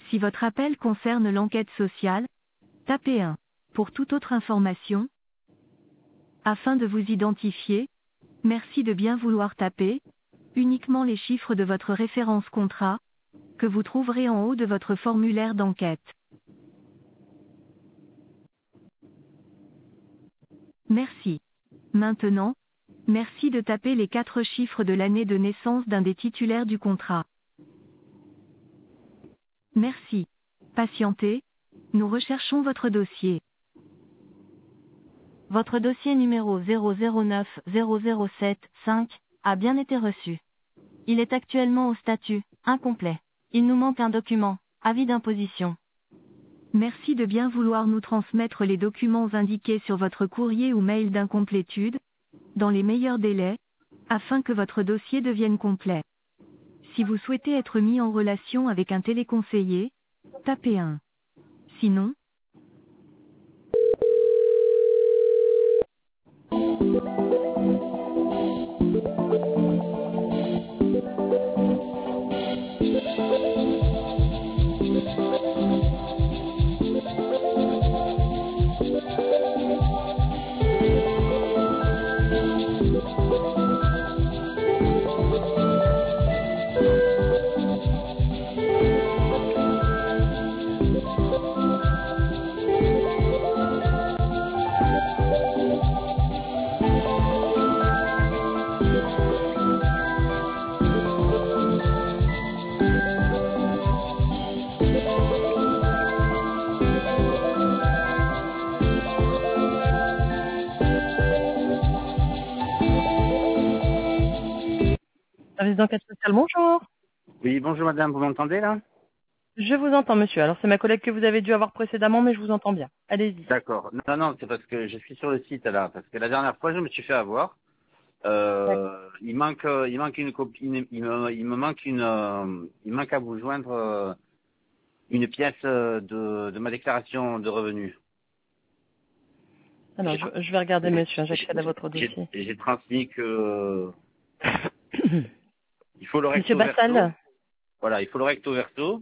Si votre appel concerne l'enquête sociale, tapez 1. Pour toute autre information, afin de vous identifier, merci de bien vouloir taper uniquement les chiffres de votre référence contrat, que vous trouverez en haut de votre formulaire d'enquête. Merci. Maintenant, merci de taper les 4 chiffres de l'année de naissance d'un des titulaires du contrat. Merci. Patientez, nous recherchons votre dossier. Votre dossier numéro 009-007-5 a bien été reçu. Il est actuellement au statut incomplet. Il nous manque un document, avis d'imposition. Merci de bien vouloir nous transmettre les documents indiqués sur votre courrier ou mail d'incomplétude, dans les meilleurs délais, afin que votre dossier devienne complet. Si vous souhaitez être mis en relation avec un téléconseiller, tapez 1. Sinon, Service d'enquête sociale, bonjour. Oui, bonjour madame, vous m'entendez là? Je vous entends, monsieur. Alors, c'est ma collègue que vous avez dû avoir précédemment, mais je vous entends bien. Allez-y. D'accord. Non, non, c'est parce que je suis sur le site là, parce que la dernière fois je me suis fait avoir. Il manque une copie, il manque à vous joindre une pièce de ma déclaration de revenus. Alors, je vais regarder, monsieur. J'accède à votre dossier. J'ai transmis que il faut le recto Monsieur Bassal. verso. Voilà, il faut le recto verso.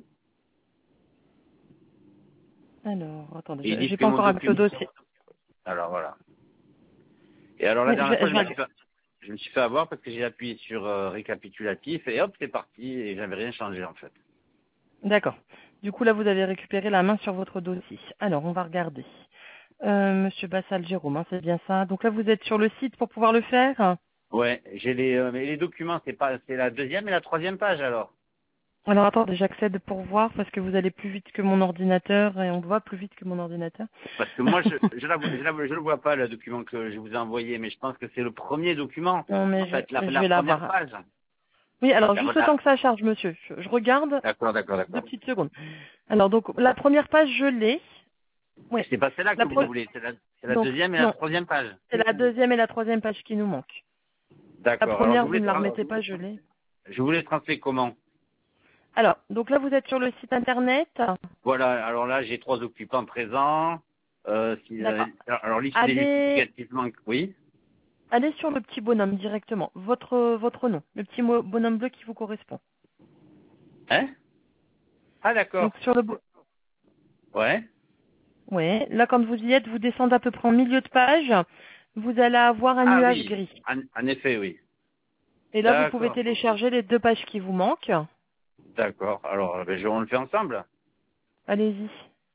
Alors, attendez, Et j'ai pas encore avec le dossier. Alors voilà. Et alors la dernière fois, je me suis fait avoir parce que j'ai appuyé sur récapitulatif et hop, c'est parti et j'avais rien changé en fait. D'accord. Du coup, là, vous avez récupéré la main sur votre dossier. Alors, on va regarder. Monsieur Bassal Jérôme, hein, c'est bien ça. Donc là, vous êtes sur le site pour pouvoir le faire. Ouais, j'ai mais les documents, c'est la deuxième et la troisième page alors. Alors, attendez, j'accède pour voir parce que vous allez plus vite que mon ordinateur et on voit plus vite que mon ordinateur. Parce que moi, je le vois pas le document que je vous ai envoyé, mais je pense que c'est le premier document. Non, mais En fait, la je vais première l'avoir. page. Oui, alors juste le temps que ça charge, monsieur. Je regarde. D'accord. 2 petites secondes. Alors, donc, la première page, je l'ai. Oui. C'est pas celle-là que vous voulez, c'est la deuxième et la troisième page. C'est la deuxième et la troisième page qui nous manquent. D'accord. La première, vous ne la remettez pas, je l'ai. Je voulais transmettre comment? Alors, donc là, vous êtes sur le site internet. Voilà, alors là, j'ai 3 occupants présents. Alors, liste des justificatifs manque. Oui. Allez sur le petit bonhomme directement. Votre nom. Le petit bonhomme bleu qui vous correspond. Hein? Ah, d'accord. Donc, sur le Ouais. Ouais. Là, quand vous y êtes, vous descendez à peu près en milieu de page. Vous allez avoir un nuage gris. En effet, oui. Et là, vous pouvez télécharger les 2 pages qui vous manquent. D'accord. Alors, on le fait ensemble. Allez-y.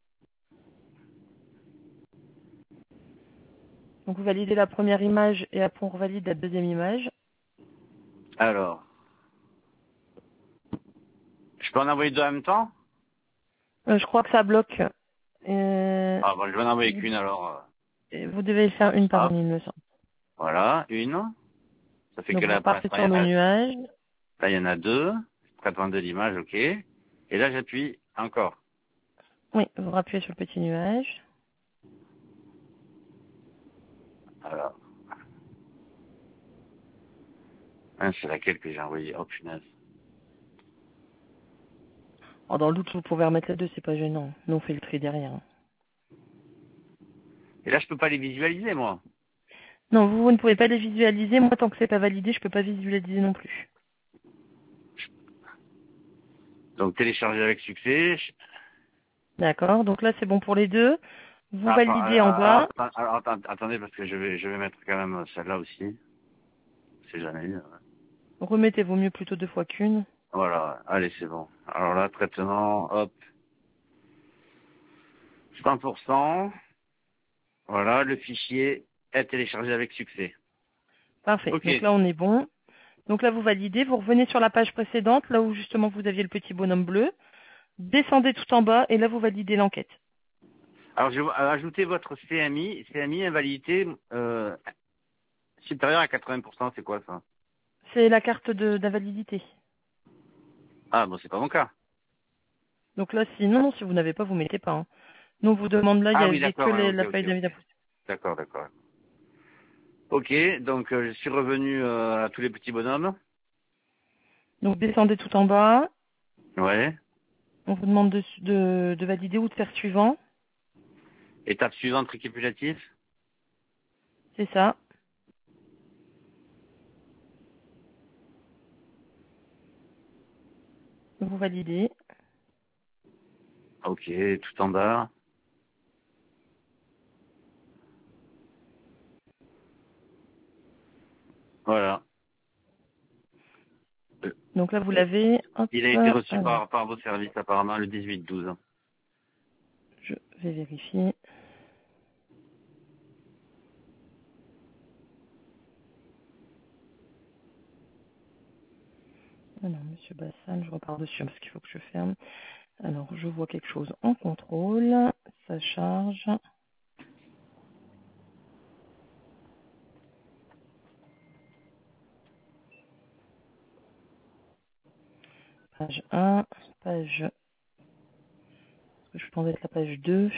Donc, vous validez la première image et après, on revalide la deuxième image. Alors. Je peux en envoyer 2 en même temps? Je crois que ça bloque. Ah bon, je vais en envoyer qu'une alors. Vous devez faire une par une, il me semble. Voilà, une. Ça fait donc, que la partez sur le nuage. Là, il y en a 2. Traitement de l'image, ok. Et là, j'appuie encore. Oui, vous rappuyez sur le petit nuage. Alors. Hein, c'est laquelle que j'ai envoyée? Oh, punaise. Oh, dans le doute, vous pouvez remettre les 2, c'est pas gênant. Nous, on fait le tri derrière. Et là, je peux pas les visualiser, moi. Non, vous ne pouvez pas les visualiser. Moi, tant que c'est pas validé, je peux pas visualiser non plus. Donc, télécharger avec succès. D'accord, donc là c'est bon pour les deux. Vous validez en bas. Attendez, parce que je vais mettre quand même celle-là aussi. C'est jamais eu. Ouais. Remettez, vaut mieux plutôt 2 fois qu'une. Voilà, allez, c'est bon. Alors là, traitement, hop, 100%. Voilà, le fichier est téléchargé avec succès. Parfait, Ok. donc là on est bon. Donc là vous validez, vous revenez sur la page précédente, là où justement vous aviez le petit bonhomme bleu. Descendez tout en bas et là vous validez l'enquête. Alors, je vais ajouter votre CMI. CMI, invalidité supérieure à 80%, c'est quoi ça? C'est la carte de la validité. Ah, bon, c'est pas mon cas. Donc là si non, si vous n'avez pas, vous mettez pas. Hein. Nous on vous demande là, il y Ah oui, avait que d'accord, ok, la ok, feuille d'avis ok. d'imposition. D'accord, d'accord. Ok, donc je suis revenu à tous les petits bonhommes. Donc descendez tout en bas. Ouais. On vous demande de valider ou de faire suivant. Étape suivante, récapitulatif. C'est ça. Vous validez. Ok, tout en bas. Voilà. Donc là vous l'avez. Hop. Il a été reçu Alors, par vos services apparemment le 18-12. je vais vérifier. Alors, Monsieur Bassan, je repars dessus parce qu'il faut que je ferme. Alors, je vois quelque chose en contrôle. Ça charge. Page 1, page... Je pense être la page 2.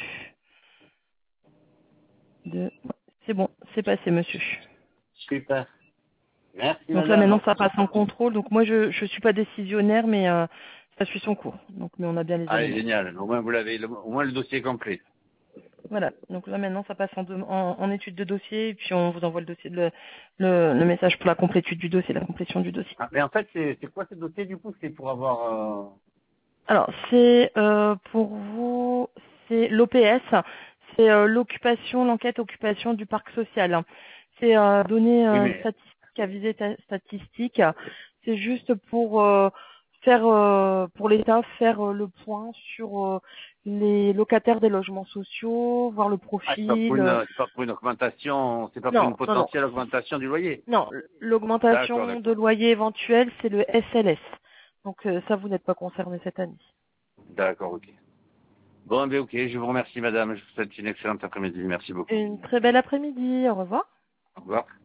2. Ouais, c'est bon, c'est passé, monsieur. Super. Merci Donc là, madame. maintenant, ça passe en contrôle. Donc moi, je ne suis pas décisionnaire, mais ça suit son cours. Donc, mais on a bien les Allez, éléments. génial. Au moins vous l'avez, au moins le dossier est complet. Voilà. Donc là, maintenant, ça passe en étude de dossier. Et puis, on vous envoie le dossier, le message pour la complétude du dossier, la complétion du dossier. Ah, mais en fait, c'est quoi ce dossier du coup? C'est pour avoir... Alors, c'est pour vous, c'est l'OPS, c'est l'occupation, l'enquête occupation du parc social. C'est données Oui, mais... statistiques à visée statistique. C'est juste pour faire, pour l'État, faire le point sur les locataires des logements sociaux, voir le Ah, profil. c'est pas pour une augmentation, c'est pas pour une Non, non, non. potentielle augmentation du loyer. Non, D'accord, l'augmentation de d'accord. loyer éventuel, c'est le SLS. Donc ça, vous n'êtes pas concerné cette année. D'accord, ok. Bon, ben ok, je vous remercie madame. Je vous souhaite une excellente après-midi. Merci beaucoup. Une très belle après-midi. Au revoir. Au revoir.